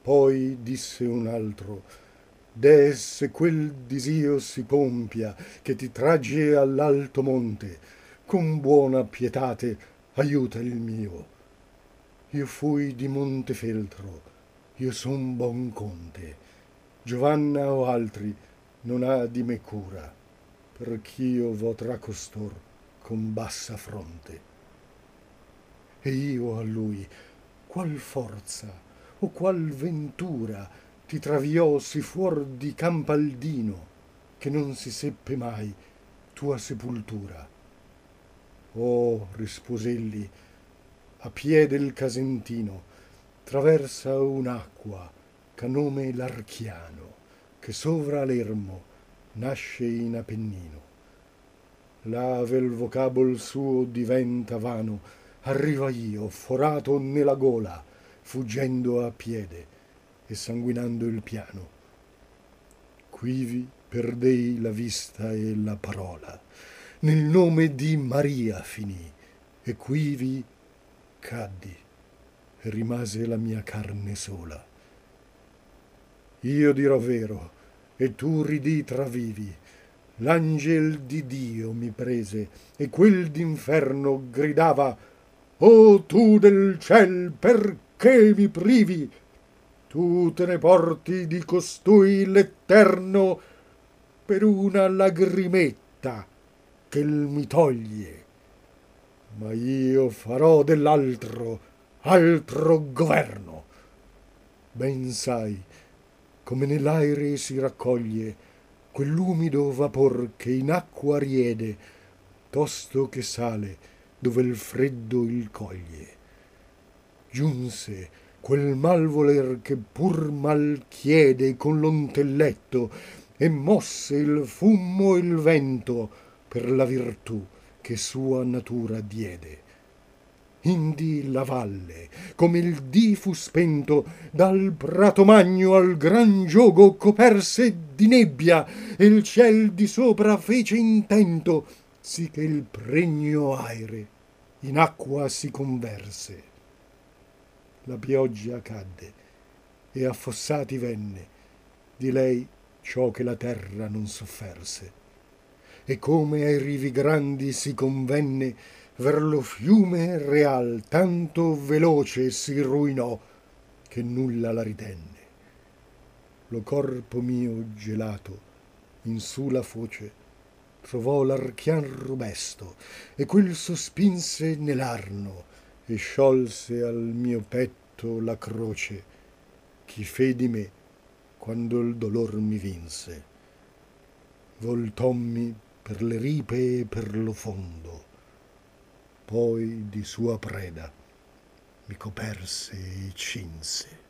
Poi disse un altro: deh, se quel disio si compia che ti tragge all'alto monte, con buona pietate aiuta il mio. Io fui di Montefeltro, io son bon conte. Giovanna o altri non ha di me cura, perch'io vo tra costor con bassa fronte. E io a lui, qual forza o qual ventura ti traviò sì fuor di Campaldino, che non si seppe mai tua sepultura? Oh, rispos'elli, a pie del Casentino traversa un'acqua ch'a nome l'Archiano, che sovra l'ermo nasce in Apennino. Là vel vocabol suo diventa vano, arriva io forato nella gola, fuggendo a piede e sanguinando il piano. Quivi perdei la vista e la parola, nel nome di Maria finì, e quivi caddi e rimase la mia carne sola. Io dirò vero e tu ridi travivi. L'angel di Dio mi prese e quel d'inferno gridava: o tu del ciel, perché mi privi? Tu te ne porti di costui l'Eterno per una lagrimetta ch'el mi toglie. Ma io farò dell'altro altro governo. Ben sai come nell'aere si raccoglie quell'umido vapor che in acqua riede, tosto che sale dove il freddo il coglie. Giunse quel mal voler che pur mal chiede con l'ontelletto, e mosse il fumo il vento per la virtù che sua natura diede. Indi la valle, come il dì fu spento, dal prato magno al gran giogo coperse di nebbia, e il ciel di sopra fece intento, sì che il pregno aere in acqua si converse. La pioggia cadde e affossati venne di lei ciò che la terra non sofferse. E come ai rivi grandi si convenne, ver lo fiume real tanto veloce si ruinò che nulla la ritenne. Lo corpo mio gelato in su la foce trovò l'archian robesto, e quel sospinse nell'arno e sciolse al mio petto la croce chi fe di me quando il dolor mi vinse. Voltommi per le ripe e per lo fondo, poi di sua preda mi coperse e cinse.